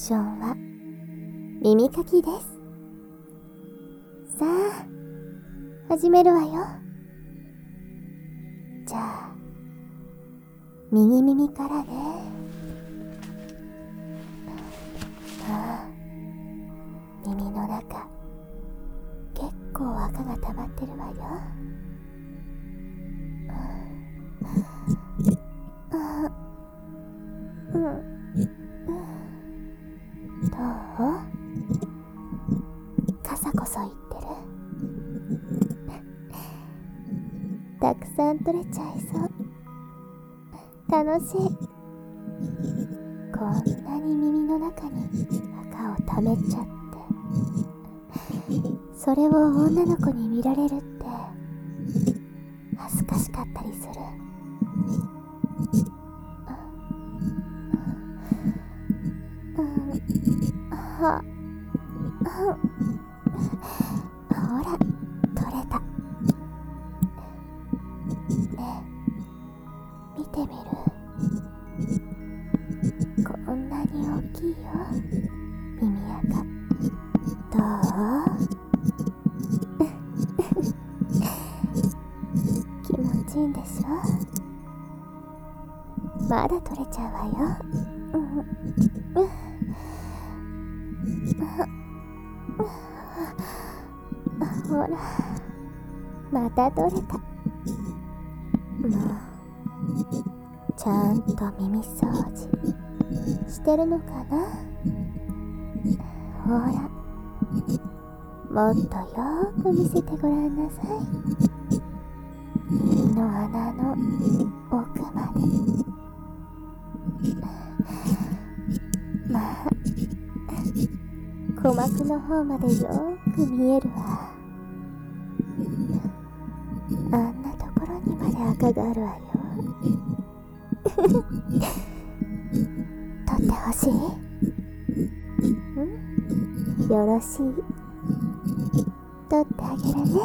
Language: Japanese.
ションは耳かきです。さあ、始めるわよ。じゃあ、右耳からね。耳の中、結構赤が溜まってるわよ。どう？傘こそ言ってる？たくさん取れちゃいそう。楽しい。こんなに耳の中に赤を溜めちゃって、それを女の子に見られるって恥ずかしかったりする。ほら、取れた。ねえ、見てみる？こんなに大きいよ、耳赤。どう？気持ちいいんでしょ？まだ取れちゃうわよ。ほら、また取れた。もうちゃんと耳掃除してるのかな？ほら、もっとよーく見せてごらんなさい。耳の穴の奥まで。まあ、鼓膜の方までよーく見えるわ。あんなところにまで赤があるわよ。取ってほしい？よろしい。取ってあげるね。